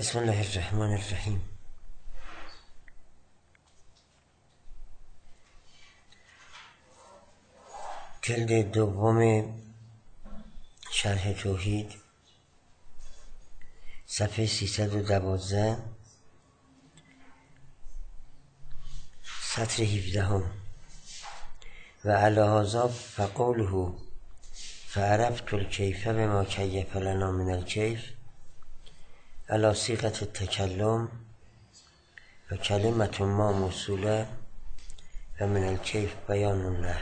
بسم الله الرحمن الرحیم. جلد دوم شرح توحید، صفحه 312، سطر 17. و علی هذا فقوله فعرفت الکیف بما کیف لنا من الکیف علی صیغة التکلم و کلمة ما موصوله و من الکیف بیان له.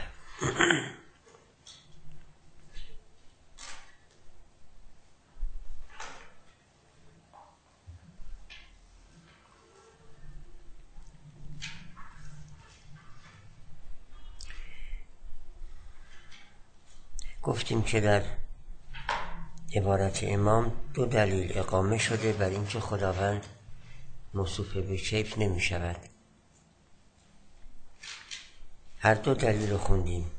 گفتیم که در عبارت امام دو دلیل اقامه شده بر اینکه خداوند موصوف به کیف نمی شود. هر دو دلیل رو خوندیم.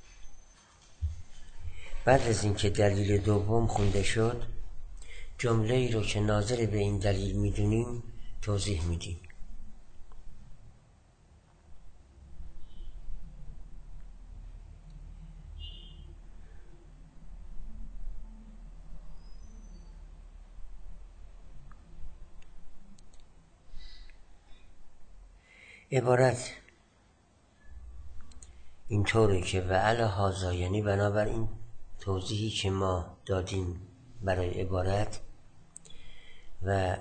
بعد از اینکه دلیل دوم خونده شد، جمله ای رو که ناظر به این دلیل میدونیم توضیح میدیم. عبارت اینطوره که و علی هذا، یعنی بنابراین توضیحی که ما دادیم برای عبارت و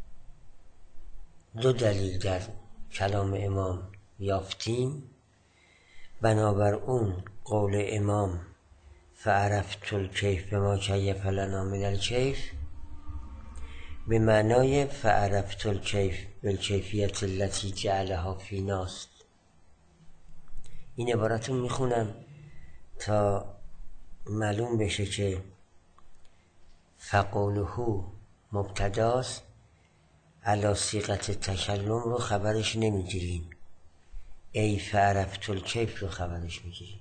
دو دلیل در کلام امام یافتیم، بنابر اون قول امام فعرفت الکیف بما کیف لنا من الکیف به معنای فعرفت الکیف بالکیفیت التي جعلها فینا است. این عبارت رو میخونم تا معلوم بشه که فقوله مبتداست، علی صیغة تکلم رو خبرش نمیگیریم، ای فعرفت الکیف رو خبرش میگیریم.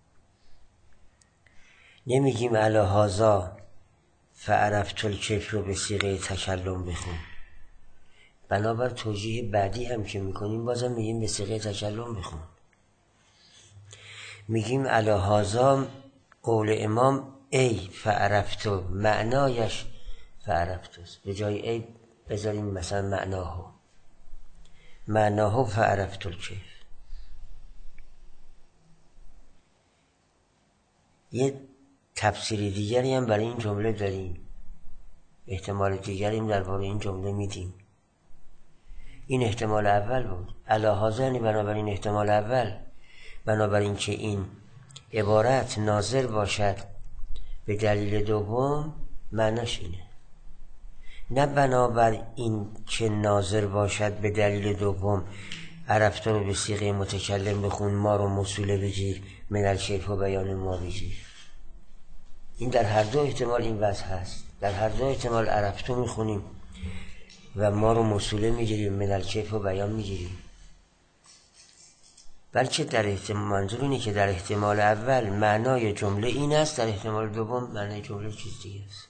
نمیگیم علی هذا فعرفت الکیف رو به صیغه تکلم بخون. بنابر توجیه بعدی هم که میکنیم بازم میگیم به صیغه تکلم بخون. میگیم علی هذا قول امام ای فعرفتو، معنایش فعرفتوست، به جای ای بذاریم مثلا معناهو فعرفت الکیف. یه تفسیر دیگری هم برای این جمله داریم، احتمال دیگری هم درباره این جمله میدیم. این احتمال اول بود. علی هذا یعنی بنابراین احتمال اول، بنابراین که این عبارت ناظر باشد به دلیل دوم، معناش اینه. نه بنابر این که ناظر باشد به دلیل دوم عرفت رو به صیغه متکلم بخون، ما رو موصوله بگیر، من الکیف و بیان ما بگیر. این در هر دو احتمال این وضع هست. در هر دو احتمال عرفتو میخونیم و ما رو موصوله میگیریم، من الکیف و بیان میگیریم. بلکه در منظور اینه که در احتمال اول معنای جمله این است، در احتمال دوم معنای جمله چیز دیگه است.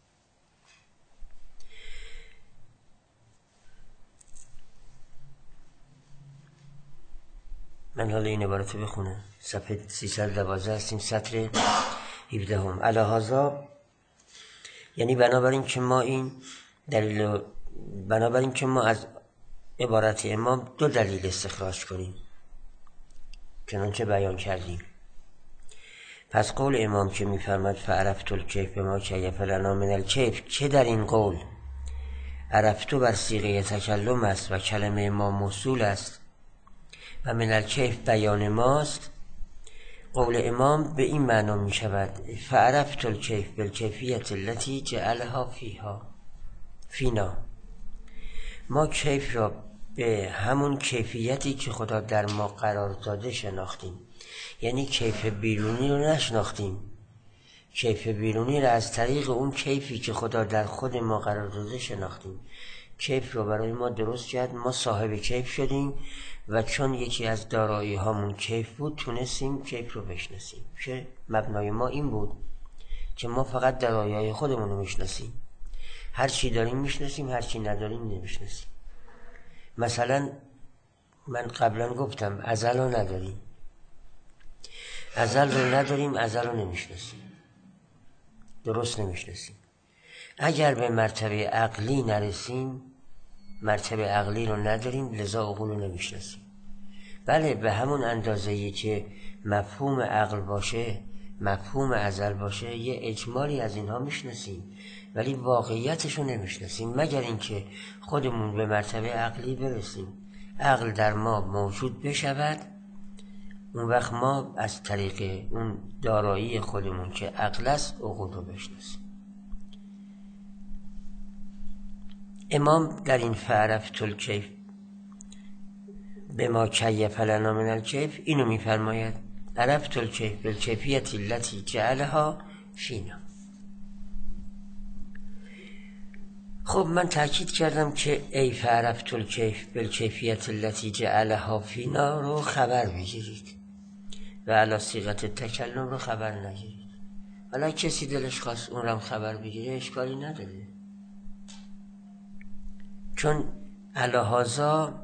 من حالا این عبارت رو بخونم. صفحه 312 هستیم، سطر 17. علی هذا یعنی بنابراین که ما این دلیل، بنابراین که ما از عبارت امام دو دلیل استخراج کنیم چنانچه بیان کردیم. پس قول امام که میفرماد فعرفت الکیف بما کیف لنا من الکیف، که در این قول عرفتو بر صیغه تکلم است و کلمه ما موصول است و من الکیف بیان ماست، قول امام به این معنا می شود فعرفت الکیف بالکیفیت التي جعلها فینا. ما کیف را به همون کیفیتی که خدا در ما قرار داده شناختیم. یعنی کیف بیرونی رو نشناختیم، کیف بیرونی را از طریق اون کیفی که خدا در خود ما قرار داده شناختیم. کیف رو برای ما درست کرد، ما صاحب کیف شدیم و چون یکی از دارایی هامون کیف بود تونستیم کیف رو بشناسیم. که مبنای ما این بود که ما فقط دارایی های خودمون رو میشناسیم. هر چی داریم میشناسیم، هر چی نداریم نمیشناسیم. مثلا من قبلا گفتم ازل رو نداریم، ازل رو نداریم، ازل رو نمیشناسیم، درست نمیشناسیم. اگر به مرتبه عقلی نرسیم، مرتبه عقلی رو نداریم، لذا عقول رو نمیشناسیم. بله به همون اندازه‌ای که مفهوم عقل باشه، مفهوم ازل باشه، یه اجمالی از اینها میشناسیم، ولی واقعیتش رو نمیشناسیم، مگر اینکه خودمون به مرتبه عقلی برسیم، عقل در ما موجود بشود، اون وقت ما از طریق اون دارایی خودمون که عقل است عقول رو بشناسیم. امام در این فعرفت الکیف به ما کیف لنا من الکیف اینو میفرماید: عرفت الکیف بالکیفیت التي جعلها فینا. خب من تاکید کردم که ای فعرفت الکیف بالکیفیت التي جعلها فینا رو خبر بگیرید و علی صیغت تکلم رو خبر نگیرید. حالا کسی دلش خواست اون رو خبر بگیره اشکالی نداره، چون الهازا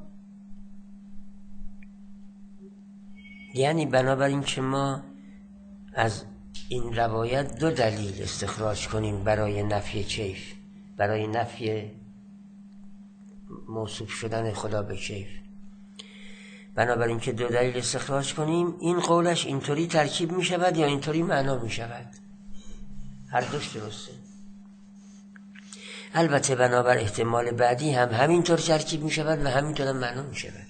یعنی بنابراین که ما از این روایت دو دلیل استخراج کنیم برای نفی کیف، برای نفی موصوف شدن خدا به کیف. بنابراین که دو دلیل استخراج کنیم، این قولش اینطوری ترکیب می شود یا اینطوری معنا می شود، هر دوش درسته. البته بنابر احتمال بعدی هم همینطور ترکیب می شود و همینطور هم معنا می شود.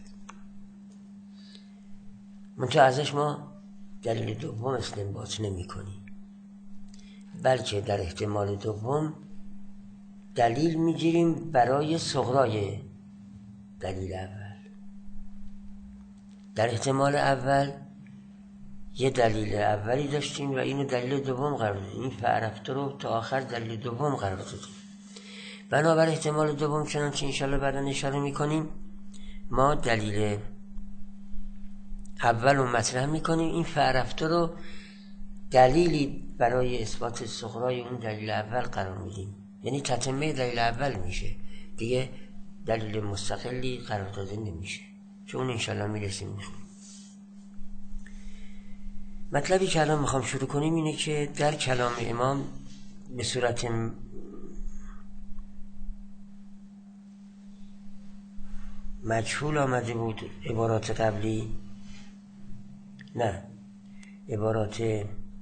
منتها ازش ما دلیل دوم استنباط نمی کنیم، بلکه در احتمال دوم دلیل می گیریم برای صغرای دلیل اول. در احتمال اول یه دلیل اولی داشتیم و اینو دلیل دوم قرار دادیم، این فعرفت رو تا آخر دلیل دوم قرار دادیم. بنابر احتمال دوم چنانچه انشاءالله بعدا اشاره میکنیم، ما دلیل اول رو مطرح میکنیم، این فعرفت رو دلیلی برای اثبات صغرای اون دلیل اول قرار میدیم، یعنی تتمه دلیل اول میشه، دیگه دلیل مستقلی قرار داده نمیشه، چون اون انشاءالله میرسیم میخونیم. مطلبی که الان میخوام شروع کنیم اینه که در کلام امام به صورت مجهول آمده بود عبارات قبلی، نه عبارات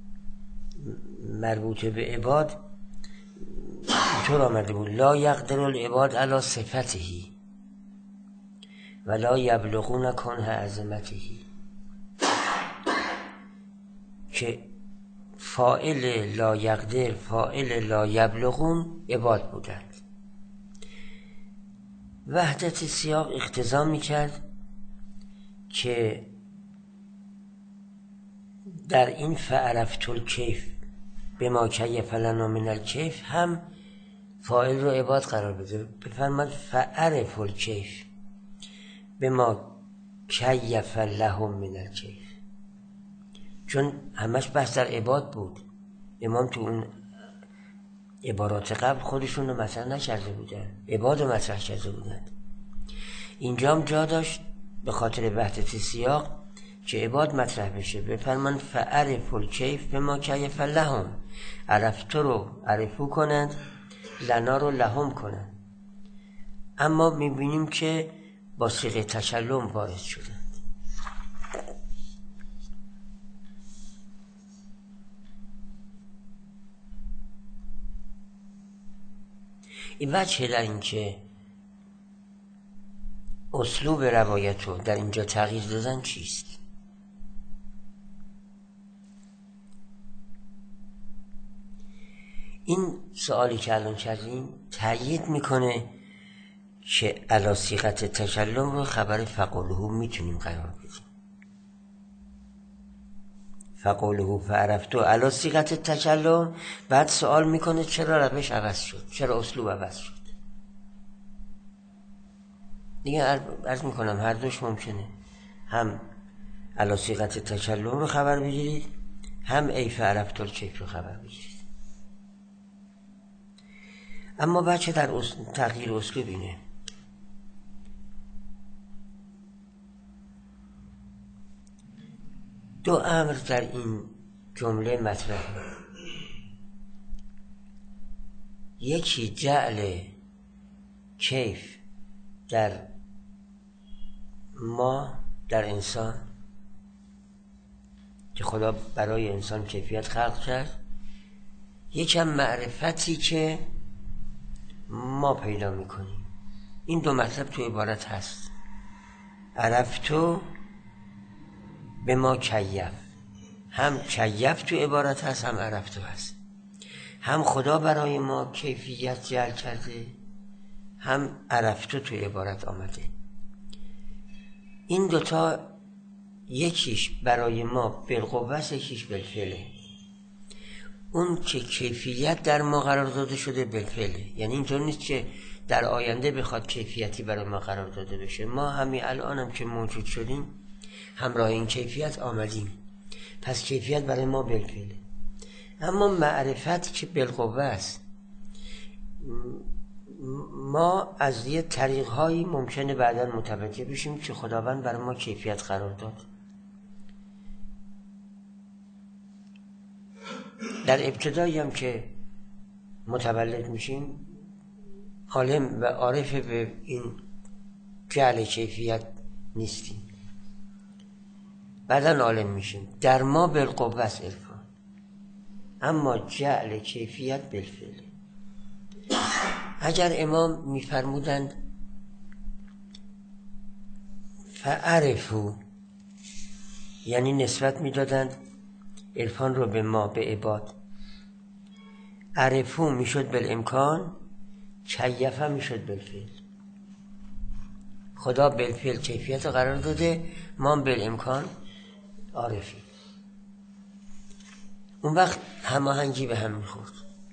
مربوط به عباد اینطور آمده بود: لا یقدر العباد علی صفتهی و لا یبلغون کنه عظمتهی، که فاعل لا یقدر، فاعل لا یبلغون عباد بودند. وحدت سیاق اقتضا میکرد که در این فعرفت الکیف به ما کیف لنا من الکیف هم فاعل رو عباد قرار بده، بفرماد فعرف الکیف به ما کیف لهم من الکیف، چون همش بحث در عباد بود. امام تو اون عبارات قبل خودشون رو مطرح نکرده بودن، عباد رو مطرح کرده بودن. اینجا هم جا داشت به خاطر وحدت سیاق که عباد مطرح بشه، بفرمان فعرف الکیف به ما کیف لهم، عرفتو رو عرفو کنند، لنا رو لهم کنند. اما میبینیم که با صیغه تکلم وارد شدند. این وجه در این که اسلوب روایت رو در اینجا تغییر دادن چیست؟ این سوالی که الان کردیم تأیید میکنه که علی صیغت تکلم رو خبر فقوله میتونیم قرار بدیم. فقوله فعرفتو علی صیغت تکلم، بعد سوال میکنه چرا روش عوض شد، چرا اسلوب عوض شد. دیگه عرض میکنم هر دوش ممکنه، هم علی صیغت تکلم رو خبر بگیرید، هم ای فعرفت الکیف رو خبر بگیرید. اما بچه در تغییر اسلوب اینه. دو امر در این جمله مطرحه. یکی جعل کیف در ما، در انسان، که خدا برای انسان کیفیت خلق کرد. یکم معرفتی که ما پیدا میکنیم. این دو مطلب تو عبارت هست. عرفتو به ما کیف، هم کیف تو عبارت هست، هم عرفتو هست. هم خدا برای ما کیفیت جعل کرده، هم عرفتو تو عبارت آمده. این دوتا یکیش برای ما بالقوه است، یکیش بالفعله. اون که کیفیت در ما قرار داده شده بالفعله، یعنی اینطور نیست که در آینده بخواد کیفیتی برای ما قرار داده بشه. ما همین الان هم که موجود شدیم همراه این کیفیت آمدیم، پس کیفیت برای ما بالفعله. اما معرفت که بالقوه است، ما از یه طریق‌هایی ممکنه بعداً متوجه بشیم که خداوند برای ما کیفیت قرار داد. در ابتدایی هم که متولد میشیم عالم و عارف به این جعل کیفیت نیستیم، بعداً عالم میشیم. در ما بالقوه است عرفان، اما جعل کیفیت بالفعل. اگر امام میفرمودند فعرفو، یعنی نسبت میدادند عرفان رو به ما، به عباد. عرفو میشد بالامکان، کیفه میشد بالفعل. خدا بالفعل کیفیت قرار داده، ما بالامکان عارفی. اون وقت هماهنگی به هم میخورد.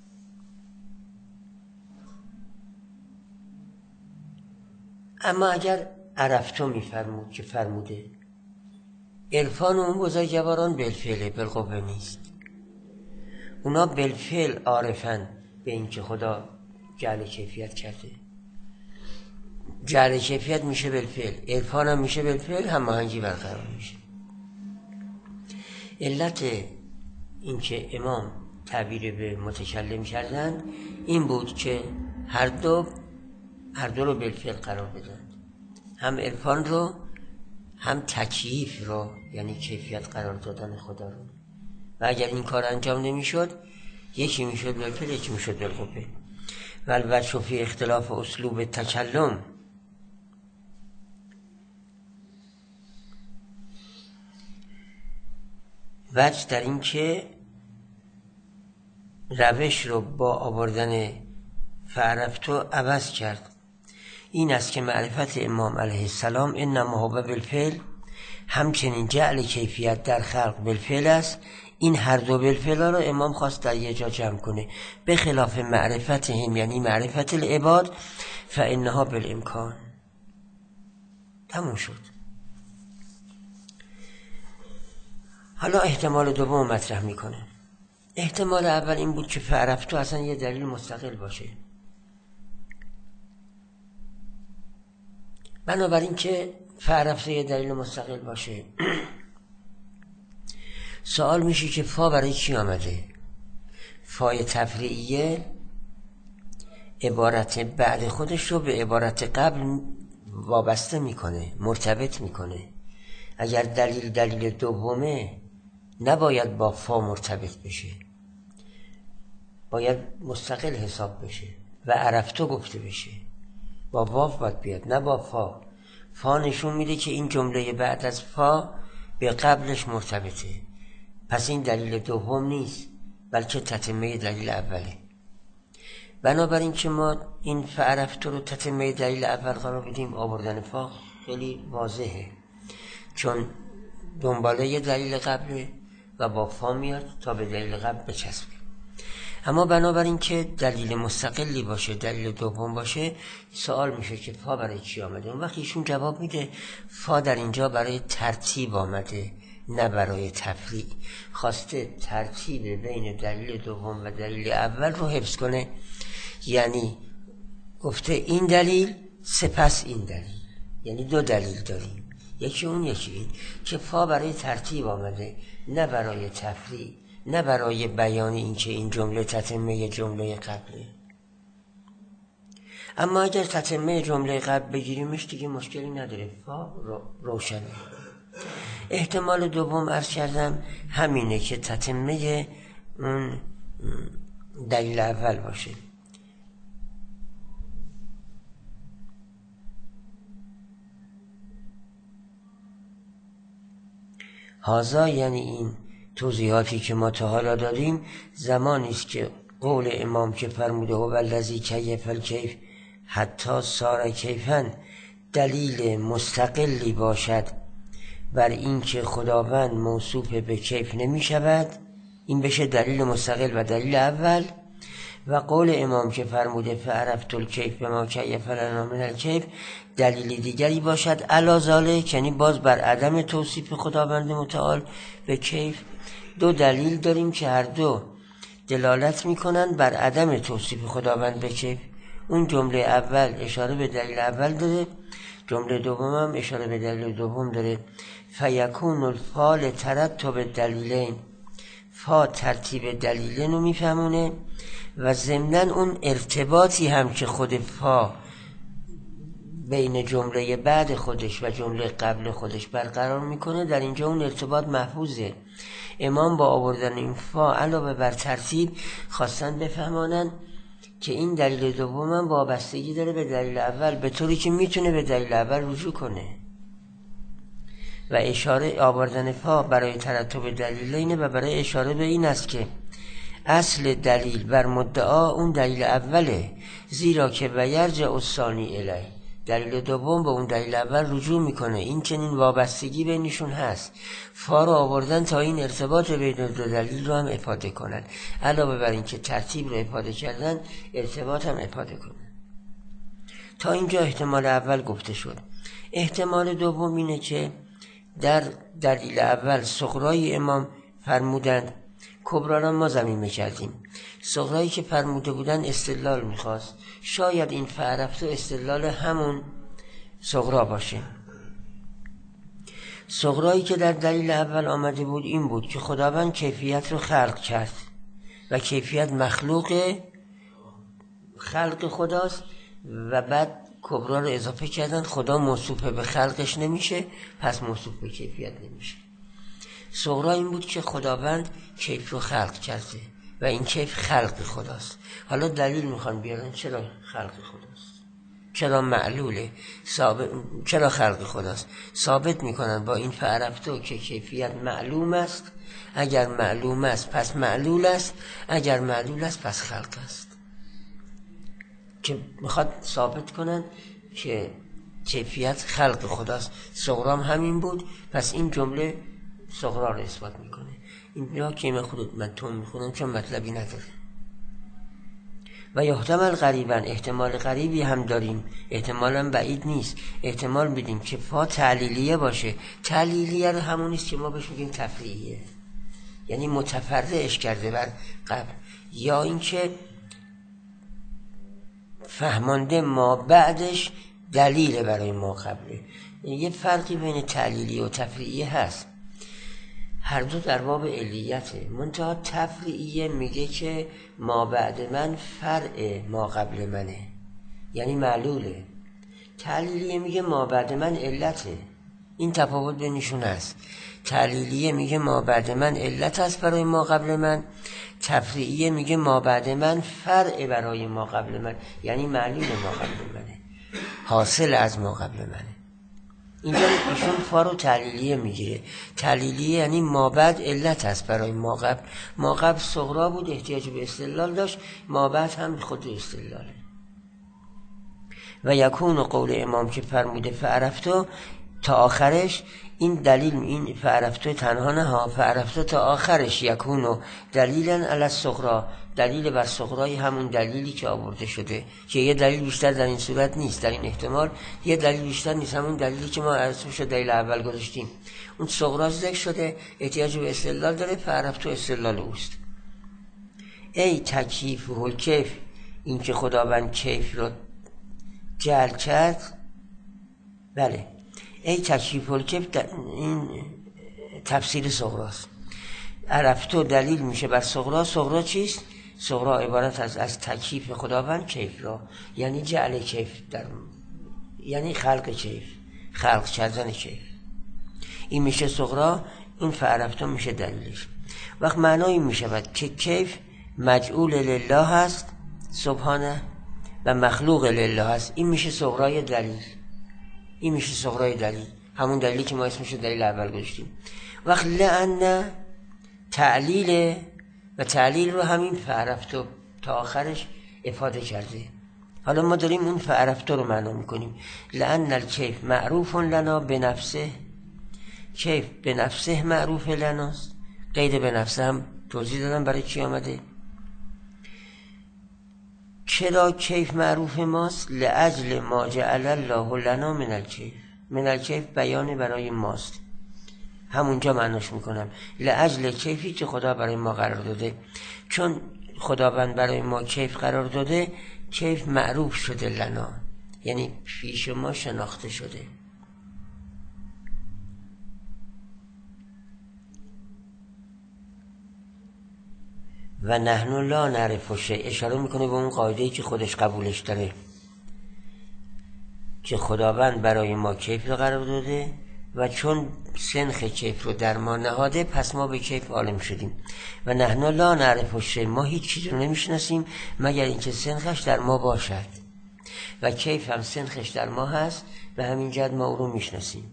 اما اگر عرفتو میفرمود که فرموده عرفان اون بزرگواران بالفعله، بالقوه نیست. اونا بالفعل عارفن به این که خدا جعل کیفیت کرده. جعل کیفیت میشه بالفعل، عرفان هم میشه بالفعل، هماهنگی برقرار میشه. علت این که امام تعبیر به متکلم کردن این بود که هر دو رو بالفعل قرار بدن، هم عرفان رو هم تکییف رو، یعنی کیفیت قرار دادن خدا رو. و اگر این کار انجام نمیشد، یکی میشد بالفعل، یکی میشد بالقوه. و البته فی اختلاف اسلوب تکلم، وجه در این که روش رو با آوردن فعرفتو عوض کرد. این است که معرفت امام علیه السلام انما هو بالفعل، همچنین جعل کیفیت در خلق بالفعل است. این هر دو بالفعل رو امام خواست در یه جا جمع کنه. به خلاف معرفتهم، یعنی معرفت العباد، فانها بالامکان. تموم شد. حالا احتمال دوم مطرح میکنه. احتمال اول این بود که فعرفتو اصلا یه دلیل مستقل باشه. بنابراین که فعرفتو یه دلیل مستقل باشه، سوال میشه که فا برای چی آمده؟ فای تفریعیه عبارت بعد خودش رو به عبارت قبل وابسته میکنه، مرتبط میکنه. اگر دلیل دومه نباید با فا مرتبط بشه، باید مستقل حساب بشه و عرفتو گفته بشه. با واو باید بیاد، نه با فا. فا نشون میده که این جمله بعد از فا به قبلش مرتبطه، پس این دلیل دوم نیست بلکه تتمه دلیل اوله. بنابراین که ما این فعرفتو رو تتمه دلیل اول قرار بدیم، آوردن فا خیلی واضحه، چون دنباله یه دلیل قبله و با فا میاد تا به دلیل قبل بچسبه. اما بنابراین که دلیل مستقلی باشه، دلیل دوم باشه، سوال میشه که فا برای چی آمده؟ اون وقت ایشون جواب میده فا در اینجا برای ترتیب آمده، نه برای تفریع. خواسته ترتیب بین دلیل دوم و دلیل اول رو حفظ کنه، یعنی گفته این دلیل سپس این دلیل، یعنی دو دلیل داریم، یکی اون یکی این، که فا برای ترتیب آمده، نه برای تفریع، نه برای بیان این که این جمله تتمه جمله قبله. اما اگر تتمه جمله قبل بگیریمش دیگه مشکلی نداره، فا روشنه. احتمال دوم عرض کردم همینه که تتمه اون دلیل اول باشه. هذا یعنی این توضیحاتی که ما تا حالا دادیم زمانی است که قول امام که فرموده هو الذی کیف الکیف حتی صار کیفا دلیل مستقلی باشد بر این که خداوند موصوف به کیف نمی شود، این بشه دلیل مستقل و دلیل اول. و قول امام که فرموده فعرفت الکیف بما کیف لنا من الکیف دلیل دیگری باشد علی ذالک، یعنی باز بر عدم توصیف خداوند متعال به کیف. دو دلیل داریم که هر دو دلالت میکنن بر عدم توصیف خداوند به کیف. اون جمله اول اشاره به دلیل اول داره، جمله دوم هم اشاره به دلیل دوم داره. فیکون الفا لترتب دلیلین، فا ترتیب دلیلین رو میفهمونه و ضمناً اون ارتباطی هم که خود فا بین جمله بعد خودش و جمله قبل خودش برقرار میکنه، در اینجا اون ارتباط محفوظه. امام با آوردن این فا علاوه بر ترتیب خواستن بفهمانن که این دلیل دوم هم وابستگی داره به دلیل اول، به طوری که میتونه به دلیل اول رجوع کنه. و اشاره آوردن فا برای ترتب دلیلینه و برای اشاره به این است که اصل دلیل بر مدعا اون دلیل اوله، زیرا که و یرجع الثانی الیه، دلیل دوم به اون دلیل اول رجوع میکنه. این چنین وابستگی بینشون هست. فا رو آوردن تا این ارتباط بین دو دلیل رو هم افاده کنن، علاوه بر این که ترتیب رو افاده کردن ارتباط هم افاده کنن. تا اینجا احتمال اول گفته شد. احتمال دوم اینه که در دلیل اول صغرای امام فرمودند، کبرا را ما ضمیمه کردیم. صغرایی که فرموده بودن استدلال میخواست، شاید این فعرفت و استدلال همون صغرا باشه. صغرایی که در دلیل اول آمده بود این بود که خداوند کیفیت رو خلق کرد و کیفیت مخلوق خلق خداست، و بعد کبرا رو اضافه کردن، خدا موصوف به خلقش نمیشه پس موصوف به کیفیت نمیشه. صغرا این بود که خداوند کیف رو خلق کرده و این کیف خلق خداست. حالا دلیل میخوان بیارن چرا خلق خداست، چرا معلوله، چرا خلق خداست. ثابت میکنن با این فعرفتو که کیفیت معلوم است، اگر معلوم است پس معلول است، اگر معلول است پس خلق است. که میخواد ثابت کنن که کیفیت خلق خداست. صغرام همین بود، پس این جمله صغرا رو اثبات میکنه. اینجا که من تون میخونم چون مطلبی نداره. و یحتمل غریبا، احتمال غریبی هم داریم، احتمال هم بعید نیست. احتمال بدیم که فا تعلیلیه باشه. تعلیلیه رو همونیست که ما بهش میگیم تفریعیه، یعنی متفرعش کرده بر قبل، یا اینکه فهمانده ما بعدش دلیل برای ما قبله. یه فرقی بین تعلیلیه و تفریعیه هست، هر دو در باب علیته. منتها تفریعیه میگه که ما بعد من فرع ما قبل منه، یعنی معلوله. تعلیلیه میگه ما بعد من علته. این تفاوت بینشون هست. تعلیلیه میگه ما بعد من علت است برای ما قبل من، تفریعیه میگه ما بعد من فرع برای ما قبل من، یعنی معلول ما قبل منه، حاصل از ما قبل منه. اینجا ایشون فا رو تعلیلیه میگیره. تعلیلیه یعنی ما بعد علت است برای ما قبل. ما قبل صغرا بود، احتیاج به استدلال داشت، ما بعد هم خود استدلاله. و یکون قول امام که فرموده فعرفتو تا آخرش، این دلیل، این فعرفتو تنها نه ها، فعرفتو تا آخرش یکونو دلیلا علی الصغرا، دلیل بر صغرای همون دلیلی که آورده شده، که یه دلیل بیشتر در این صورت نیست، در این احتمال یه دلیل بیشتر نیست، همون دلیلی که ما عرضش دلیل اول گذاشتیم. اون صغرا ذکر شده، احتیاج به استدلال داره، فعرفتو استدلال اوست. ای تکیف و کیف، این که خداوند کیف رو جعل کرد، بله، ای تکیف الکیف این تفسیر صغراست. عرفتو دلیل میشه بر صغرا. صغرا چیست؟ صغرا عبارت از تکیف خداوند کیف را، یعنی جعل کیف یعنی خلق کیف، خلق کردن کیف. این میشه صغرا، این فعرفتو میشه دلیلش. وقت معنایی میشود که کیف مجعول لله هست سبحانه و مخلوق لله هست. این میشه صغرای دلیل، این میشه صغرای دلیل، همون دلیلی که ما اسمشو دلیل اول گذاشتیم. وقت لأن تعلیل و تعلیل رو همین فعرفتو تا آخرش افاده کرده. حالا ما داریم اون فعرفتو رو معنا میکنیم. لأن الکیف معروف لنا بنفسه، کیف به نفسه معروف لناست. قید به نفسه هم توضیح دادم برای چی آمده. چرا کیف معروف ماست؟ لأجل ما جعل الله لنا من الکیف. من الکیف بیان برای ماست، همونجا معناش میکنم. لأجل کیفی که خدا برای ما قرار داده، چون خداوند برای ما کیف قرار داده، کیف معروف شده لنا، یعنی پیش ما شناخته شده. و نحن لا نعرف شیء، اشاره میکنه به اون قاعده‌ای که خودش قبولش داره که خداوند برای ما کیف رو قرار داده و چون سنخ کیف رو در ما نهاده، پس ما به کیف عالم شدیم. و نحن لا نعرف شیء، ما هیچ چیزی رو نمیشناسیم مگر اینکه سنخش در ما باشد و کیف هم سنخش در ما هست و همین جهت ما او رو میشناسیم.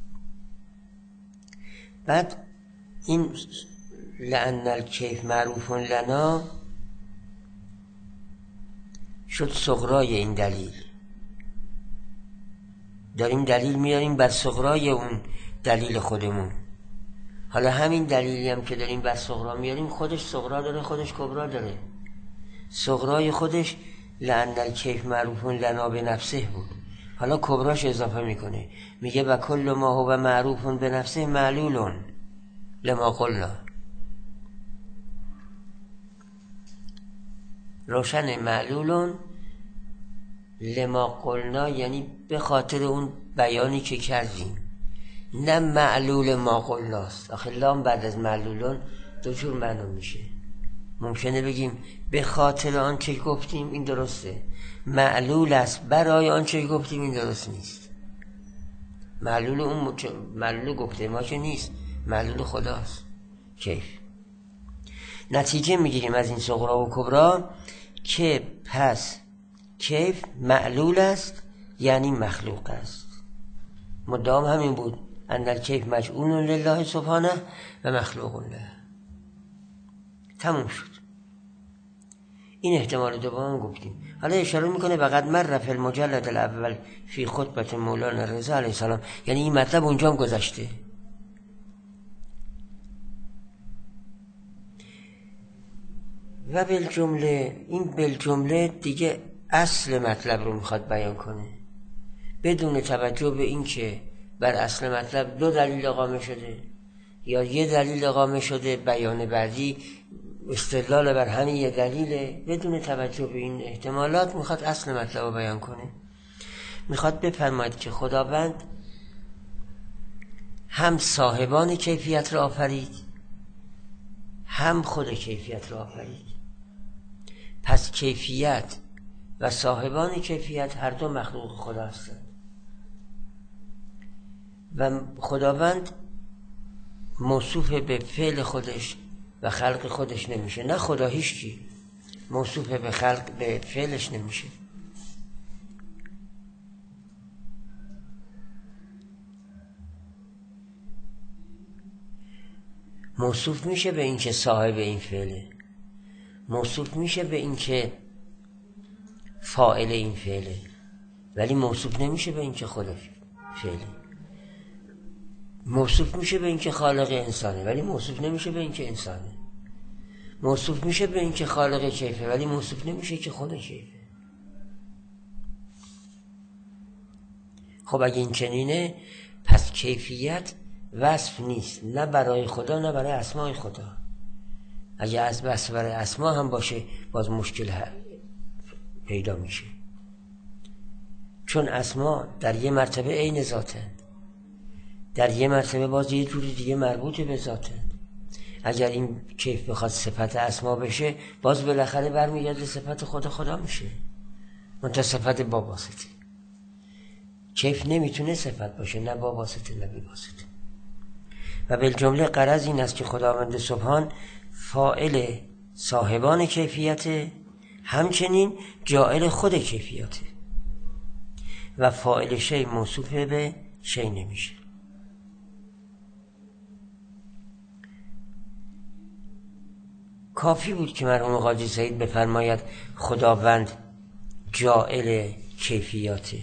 بعد این لأن الکیف معروف لنا شد صغرای این دلیل. داریم دلیل میاریم بر صغرای اون دلیل خودمون. حالا همین دلیلی هم که داریم بر صغرا میاریم، خودش صغرا داره، خودش کبرا داره. صغرای خودش لأن الکیف معروف لنا به نفسه بود، حالا کبراش اضافه میکنه، میگه و کل ما هو معروف به نفسه معلول لما قلنا. روشن؟ معلول لما قلنا یعنی به خاطر اون بیانی که کردیم، نه معلول ما قلناست. آخه لام بعد از معلولون دو جور معنا میشه. ممکنه بگیم به خاطر آنچه گفتیم، این درسته. معلول است برای آنچه گفتیم، این درست نیست. معلول اون معلول گفته ما که نیست، معلول خداست کیف. نتیجه میگیریم از این صغرا و کبرا که پس کیف معلول است یعنی مخلوق است. مدام همین بود، ان الکیف مجعول لله سبحانه و مخلوق له. تموم شد. این احتمال دوم گفتیم. حالا اشاره میکنه وقد مر فی المجلد الاول فی خطبه مولانا رضا علیه السلام، یعنی این مطلب اونجا هم گذشته. و بالجمله، این بالجمله دیگه اصل مطلب رو میخواد بیان کنه بدون توجه به این که بر اصل مطلب دو دلیل اقامه شده یا یه دلیل اقامه شده، بیان بعدی استدلال بر همین یه دلیله. بدون توجه به این احتمالات میخواد اصل مطلب رو بیان کنه. میخواد بفرماید که خداوند هم صاحبان کیفیت را آفرید، هم خود کیفیت را آفرید. پس کیفیت و صاحبان کیفیت هر دو مخلوق خدا هستند و خداوند موصوف به فعل خودش و خلق خودش نمیشه. نه خدا هیچی موصوف به خلق به فعلش نمیشه. موصوف میشه به اینکه صاحب این فعله، موصوف میشه به اینکه فاعل این فعله، ولی موصوف نمیشه به اینکه خدا فعله. موصوف میشه به اینکه خالق انسانه ولی موصوف نمیشه به اینکه انسانه. موصوف میشه به اینکه خالق کیفه ولی موصوف نمیشه که خدا کیفه. خب اگه این چنینه، پس کیفیت وصف نیست، نه برای خدا نه برای اسماء خدا. اگه از وصف برای اسما هم باشه باز مشکل پیدا میشه، چون اسما در یه مرتبه عین ذاتن، در یه مرتبه باز یه جوری دیگه مربوط به ذاتن. اگر این کیف بخواد صفت اسما بشه، باز بالاخره برمیگرده صفت خدا میشه، منتها صفت با واسطه. کیف نمیتونه صفت باشه، نه با واسطه نه بی واسطه. و بالجمله غرض این است که خداوند سبحان فاعل صاحبان کیفیت، همچنین جاعل خود کیفیته و فاعل شی موصوف به شی نمیشه. کافی بود که مرحوم قاضی سعید بفرماید خداوند جاعل کیفیاته،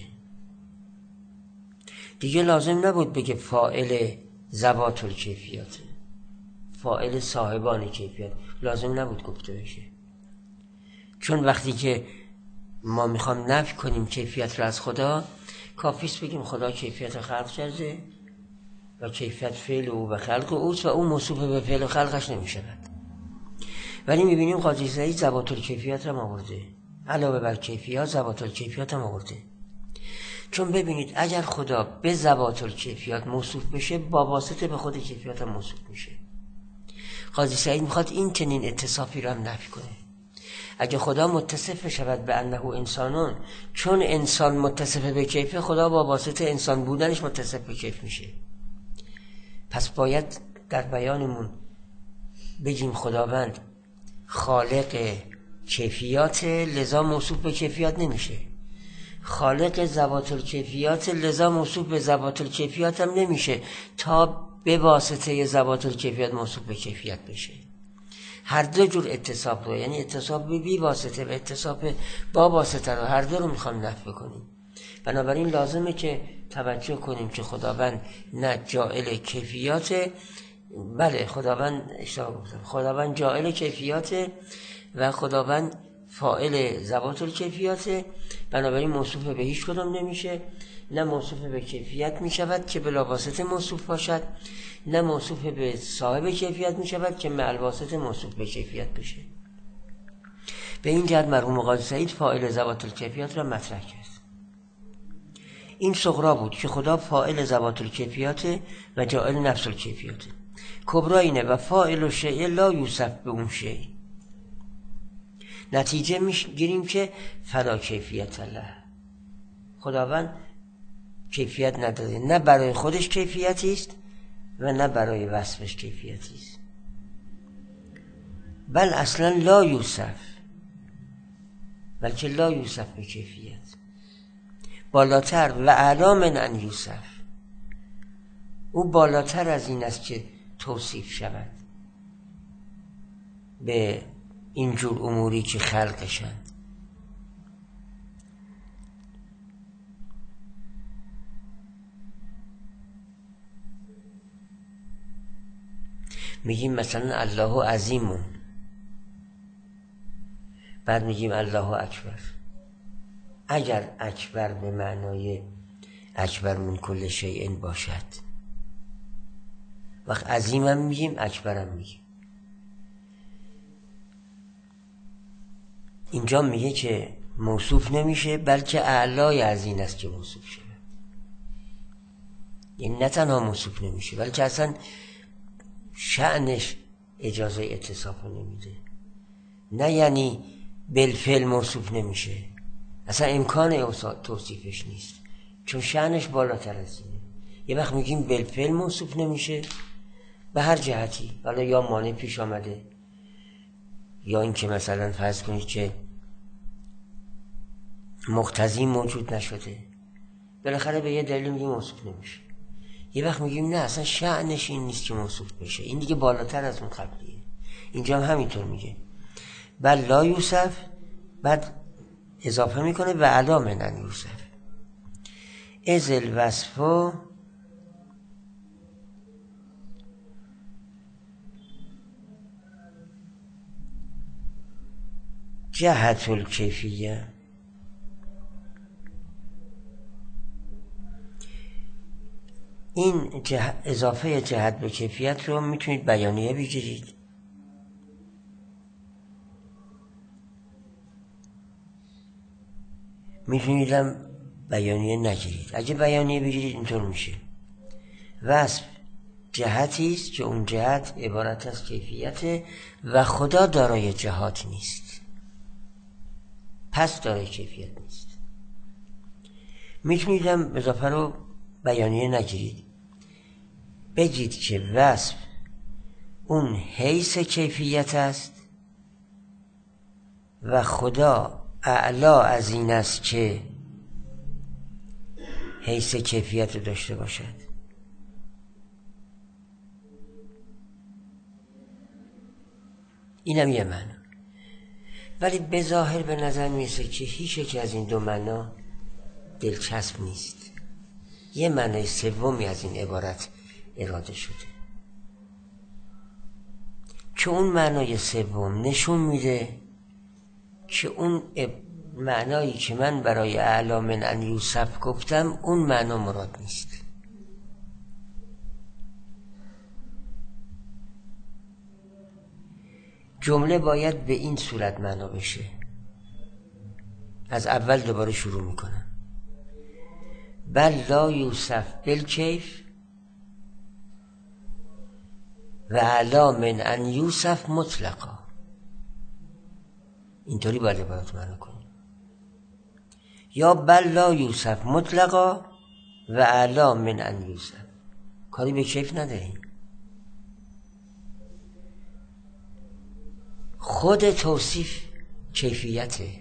دیگه لازم نبود بگه فاعل ذوات الکیفیاته، فاعل صاحبان کیفیت لازم نبود گفته بشه. چون وقتی که ما میخوام نفی کنیم کیفیت را از خدا، کافیست بگیم خدا کیفیت خلق کرده و کیفیت فعل او و خلق اوست و او موصوف به فعل و خلقش نمیشود. ولی میبینیم قاضی سعید ذوات الکیفیت را آورده، علاوه بر کیفیت ذوات الکیفیت هم آورده. چون ببینید اگر خدا به ذوات الکیفیت موصوف بشه، با واسطه به خود کیفیت هم موصوف میشه. قاضی سعید میخواد این چنین اتصافی را هم نفی کنه. اگه خدا متصف شود به انه انسانون، چون انسان متصف به کیفه، خدا با واسطه انسان بودنش متصف به کیف میشه. پس باید در بیانمون بگیم خداوند خالق کیفیات، لذا موصوف به کیفیات نمیشه. خالق ذوات الکیفیات، لذا موصوف به ذوات الکیفیات هم نمیشه تا به واسطه ذوات الکیفیات موصوف به کیفیت بشه. هر دو جور اتصاف رو، یعنی اتصاف به بی واسطه و اتصاف با واسطه رو، هر دو رو میخوام نفی کنیم. بنابراین لازمه که توجه کنیم که خداوند نه جاعل کیفیات، بله خداوند اشتباه گفتم، خداوند جاعل کیفیات و خداوند فاعل ذوات الکیفیات، بنابراین موصوف به هیچ کدام نمیشه. نه موصوف به کیفیت میشود که بلا واسطه موصوف باشد، نه موصوف به صاحب کیفیت میشود که مع الواسطه موصوف به کیفیت بشه. به این جهت مرحوم قاضی سعید فاعل ذوات الکیفیات را مطرح کرد. این صغرا بود که خدا فاعل ذوات الکیفیات و جاعل نفس الکیفیات. کبرا اینه و فاعل شیء لا یوصف به اون شیء. نتیجه میگیریم که فلا کیفیت الله، خداوند کیفیت نداره، نه برای خودش کیفیتی است و نه برای وصفش کیفیتی است، بل اصلا لا یوصف، بلکه لا یوصف به کیفیت، بالاتر و اعلی من ان یوصف، او بالاتر از این است که توصیف شود به اینجور اموری که خلقشند. میگیم مثلا الله عظیمون، بعد میگیم الله اکبر. اگر اکبر به معنای اکبر من کل شیء باشد، وقت عظیمم میگیم اکبرم میگیم. اینجا میگه که موصوف نمیشه، بلکه اعلای از این است که موصوف شده. یعنی نه تنها موصوف نمیشه، بلکه اصلا شأنش اجازه اتصاف نمیده. نه یعنی بالفعل موصوف نمیشه، اصلا امکان توصیفش نیست، چون شأنش بالاتر از اینه. یه وقت میگیم بالفعل موصوف نمیشه به هر جهتی، حالا یا مانع پیش آمده، یا اینکه مثلا فرض کنید که مقتضی موجود نشده، بالاخره به یه دلیل میگیم موصوف نمیشه. یه وقت میگیم نه اصلا شأنش این نیست که موصوف بشه، این دیگه بالاتر از اون قبلیه. اینجا هم همینطور میگه بل لا یوصف، بعد اضافه میکنه و علا من ان یوصف از الوصف جهت الکیفیه. این اضافه جهت به کیفیت رو میتونید بیانیه بگیرید. میتونیدم بیانیه نگیرید. اگه بیانیه بگیرید اینطور میشه: وصف جهتی است که اون جهت عبارت از کیفیت و خدا دارای جهات نیست، پس دارای کیفیت نیست. میتونیدم اضافه رو بیانیه نگیرید، بگید که وصف اون حیث کیفیت است و خدا اعلا از این است که حیث کیفیت رو داشته باشد. اینم یه معنی، ولی به ظاهر به نظر میرسه که هیچ یکی از این دو معنا دلچسب نیست. یه معنای سومی از این عبارت اراده شده که اون معنای سوم نشون میده که اون معنایی که من برای اعلی من ان یوسف گفتم اون معنا مراد نیست. جمله باید به این صورت معنا بشه. از اول دوباره شروع میکنم: بل لا یوسف بالکیف و اعلی من ان یوسف مطلقا. اینطوری باید عبارت معنا کنیم: یا بل لا یوسف مطلقا و اعلی من ان یوسف. کاری به کیف نداریم. خود توصیف کیفیته.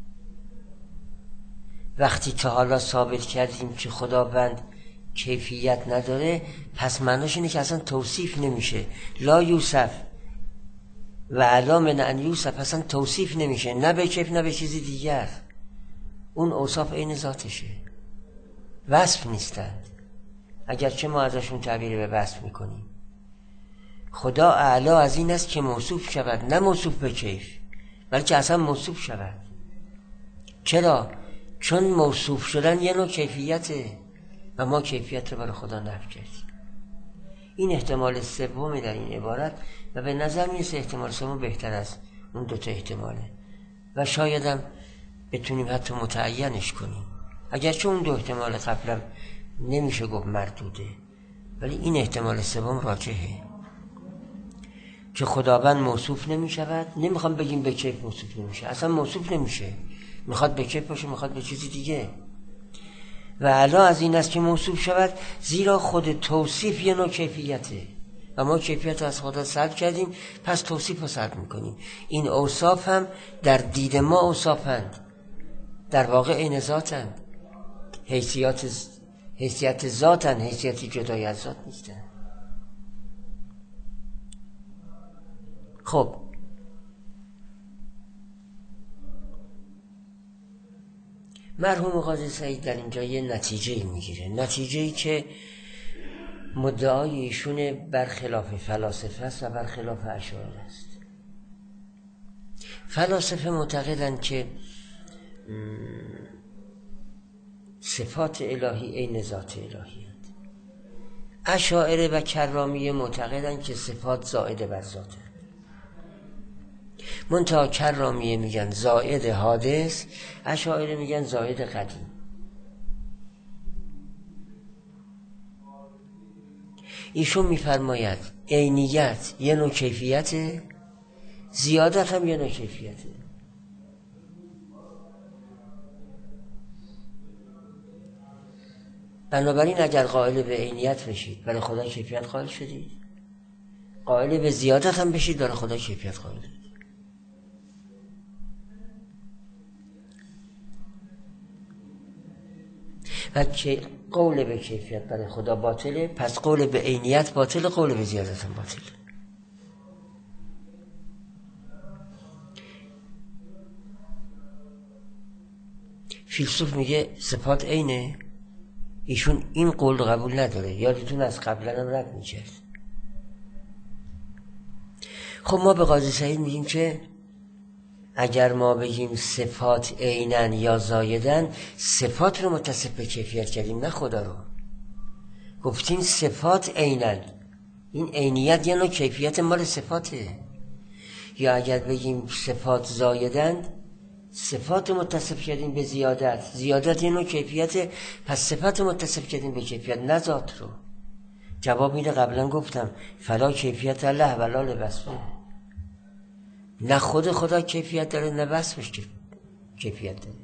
وقتی تا حالا ثابت کردیم که خداوند کیفیت نداره، پس معناش اینه که اصلا توصیف نمیشه. لا یوسف و اعلی من ان یوسف اصلا توصیف نمیشه، نه به کیف نه به چیزی دیگر. اون اوصاف عین ذاتشه، وصف نیستند، اگرچه ما ازشون تعبیر به وصف میکنیم. خدا اعلی از این است که موصوف شود، نه موصوف به کیف، بلکه اصلا موصوف شود. چرا؟ چون موصوف شدن یه نوع کیفیته و ما کیفیت رو برای خدا نفی کردیم. این احتمال سومی در این عبارت و به نظر میرسه احتمال سوم بهتر از اون دوتا احتماله و شایدم بتونیم حتی متعینش کنیم، اگرچه اون دو احتمال قبلم نمیشه گفت مردوده، ولی این احتمال سوم راجحه که خداوند موصوف نمی شود. نمیخوام بگیم به کیف موصوف نمیشه، اصلا موصوف نمیشه، میخواد به کیف باشه، میخواد به چیزی دیگه. و علا از این است که موصوف شود، زیرا خود توصیف یه نوع کیفیته و ما کیفیت از خدا سلب کردیم، پس توصیف رو سلب میکنیم. این اوصاف هم در دید ما اوصافند، در واقع عین ذاتند، حیثیت ذاتند، حیثیتی جدای از ذات نیستند. خب مرحوم قاضی سعید در اینجا یه نتیجه میگیره، نتیجه‌ای که مدعای ایشون برخلاف فلاسفه است و برخلاف اشاعره است. فلاسفه معتقدند که صفات الهی عین ذات الهی هست. اشاعره و کرامیه معتقدند که صفات زائده بر ذات هست. منتها کرامیه میگن زائد حادث، اشاعره میگن زائد قدیم. ایشون میفرماید عینیت یه نوع کیفیته، زیادت هم یه نوع کیفیته. بنابراین اگر قائل به عینیت بشید برای خدا کیفیت قائل شدید، قائل به زیادت هم بشید برای خدا کیفیت قائل شدید. و که قول به کیفیت برای خدا باطله، پس قول به عینیت باطله، قول به زیادت هم باطله. فیلسوف میگه صفات عینه، ایشون این قول قبول نداره، یادتون از قبلا هم رد میکرد. خب ما به قاضی سعید میگیم که اگر ما بگیم صفات عینن یا زایدن، صفات رو متصف به کیفیت کردیم، نه خدا رو. گفتیم صفات عینن، این عینیت یعنی کیفیت مال صفاته. یا اگر بگیم صفات زایدن، صفات متصف کردیم به زیادت، زیادت یه نوع کیفیت، پس صفت متصف کردیم به کیفیت، نه ذات رو. جواب میده قبلا گفتم فلا کیفیت الله ولا لوصفه، نه خود خدا کیفیت داره نه وصفش کیفیت داره.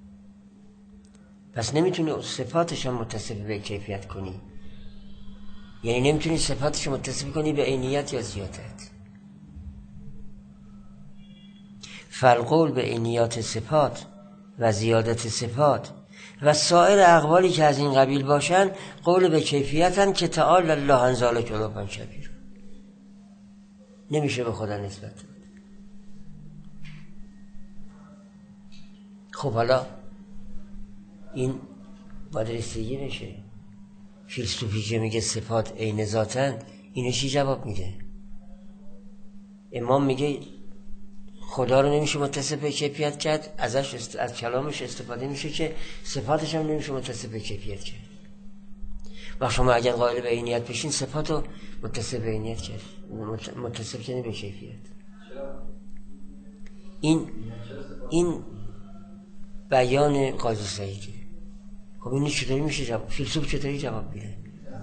پس نمیتونی صفاتش هم متصف به کیفیت کنی، یعنی نمیتونی صفاتش متصف کنی به عینیت یا زیادت. فالقول به عینیات صفات و زیادت صفات و سایر اقوالی که از این قبیل باشن قول به کیفیتن که تعالی الله عن ذلک علوا کبیر، نمیشه به خدا نسبت داد. خب حالا این باید رسیدگی بشه. فیلسوفی که میگه صفات عین ذاتن، اینو چی جواب میده؟ امام میگه خدا رو نمیشه متصف به کیفیت کرد، ازش از کلامش استفاده میشه که صفاتش هم نمیشه متصف به کیفیت کرد. و شما اگر قائل به عینیت بشین صفات رو متصف به عینیت کرد، متصف کنی به کیفیت. این بیان قاضی سعیده. خب این چطوری میشه جواب؟ فیلسوف چطوری جواب میده؟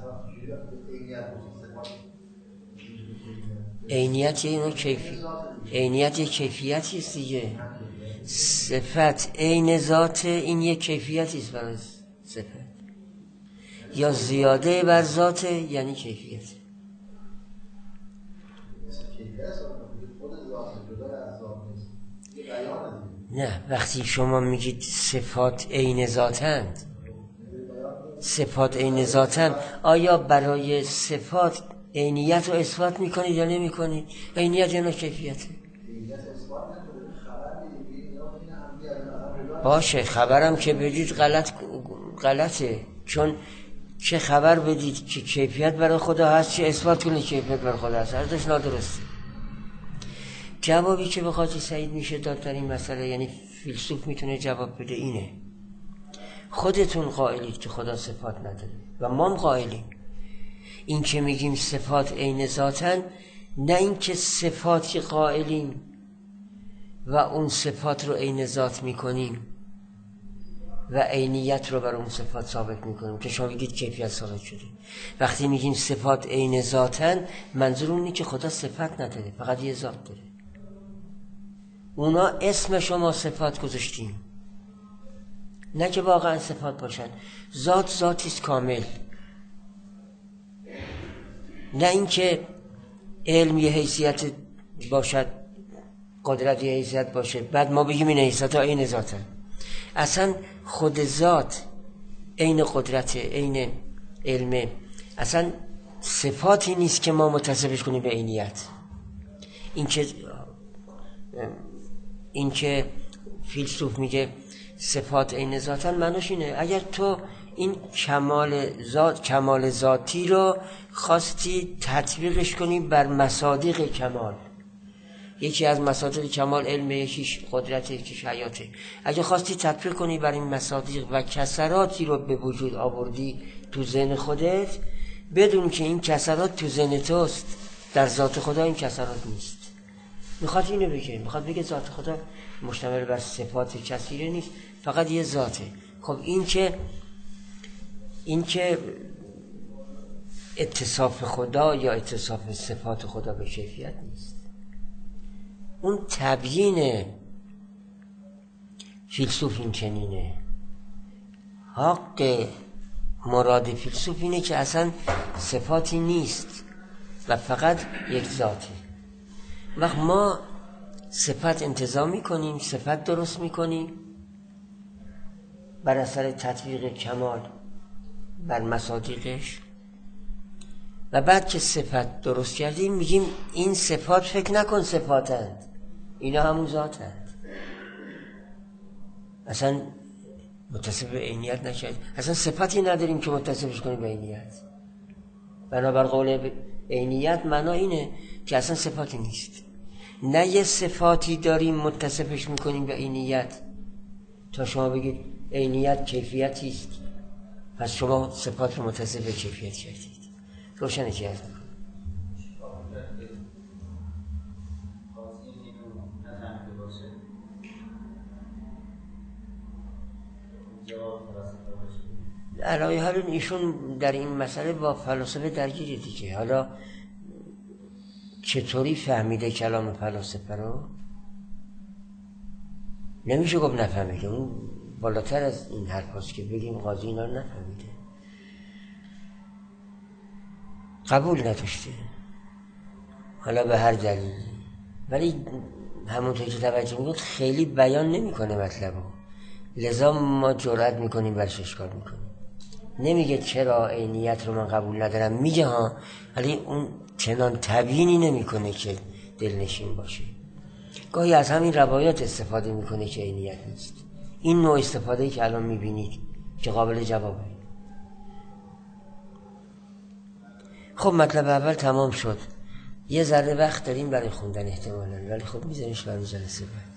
عینیت یه نوع عینیت یه کیفیتی است دیگه. صفت عین ذات، این یه کیفیتی است برای صفت، یا زیاده بر ذات یعنی کیفیت. نه، وقتی شما میگید صفات عین ذاتند، صفات عین ذاتند، آیا برای صفات عینیت رو اثبات میکنید یا نمیکنید؟ عینیت یا کیفیته؟ باشه، خبرم که بدید غلطه، چون چه خبر بدید که کیفیت برای خدا هست، چه اثبات کنید کیفیت برای خدا هست، هرچش نادرسته. جوابی که به قاضی سعید میشه داد در این مسئله، یعنی فیلسوف میتونه جواب بده، اینه: خودتون قائلید که خدا صفات نداره و ما هم قائلیم. این که میگیم صفات عین ذاتن، نه این که صفاتی قائلیم و اون صفات رو عین ذات میکنیم و عینیت رو بر اون صفات ثابت میکنیم که شما بگید کیفیت ثابت شده. وقتی میگیم صفات عین ذاتن، منظور اونه که خدا صفت نداره، فقط یه ذات داره. اونا اسم شما صفات گذاشتیم، نه که واقعا صفات باشن. ذاتیست کامل، نه اینکه علم یه حیثیت باشد، قدرت یه حیثیت باشه، بعد ما بگیم این حیثیت ها عین ذاتن. اصلا خود ذات عین قدرت، عین علم، اصلا صفاتی نیست که ما متصفش کنیم به عینیت. این که فیلسوف میگه صفات عین ذاتن، معناش اینه اگر تو این کمال ذاتی رو خواستی تطبیقش کنی بر مصادیق کمال، یکی از مصادیق کمال علم، یکیش قدرت، یکیش حیاته، اگه خواستی تطبیق کنی بر این مصادیق و کسراتی رو به وجود آوردی تو ذهن خودت، بدون که این کسرات تو ذهن توست، در ذات خدا این کسرات نیست. میخواد اینو بگه، میخواد بگه ذات خدا مشتمل بر صفات کثیره نیست، فقط یه ذاته. خب این که اتصاف خدا یا اتصاف صفات خدا به کیفیت نیست. اون تبیین فیلسوف این چنینه. حق مراد فیلسوف اینه که اصلا صفاتی نیست و فقط یک ذاته. وقت ما صفت انتزاع میکنیم، صفت درست میکنیم بر اثر تطبیق کمال بر مصادیقش، و بعد که صفت درست کردیم میگیم این صفات فکر نکن صفاتند، اینا همون ذاتند. اصلا متصف به عینیت نشد، اصلا صفتی نداریم که متصفش کنیم به عینیت. بنابر قول عینیت معنا اینه که اصلا صفاتی نیست، نه یه صفاتی داریم متصفش میکنیم به عینیت تا شما بگید عینیت کیفیتی است، پس شما صفات رو متصف به کیفیت کردید. روشنه چی هست؟ علای حال ایشون در این مسئله با فلاسفه درگیره دیگه. حالا چطوری فهمیده کلام فلاسفه رو نمیشه گفت نفهمیده، اون بالاتر از این حرف هست که بگیم قاضی اینا رو نفهمیده، قبول نداشته حالا به هر دلیلی، ولی همونطور که توجه میکنید خیلی بیان نمیکنه مطلب رو، لذا ما جرأت میکنیم برش اشکال میکنیم. نمیگه چرا عینیت رو من قبول ندارم، میگه ها، ولی اون چنان تبیینی نمیکنه که دلنشین باشه. گاهی از همین روایات استفاده میکنه که عینیت نیست. این نوع استفاده‌ای که الان میبینید که قابل جوابه. خب مطلب اول تمام شد. یه ذره وقت داریم برای خوندن احتمالاً، ولی خب میذاریمش برای جلسه بعد.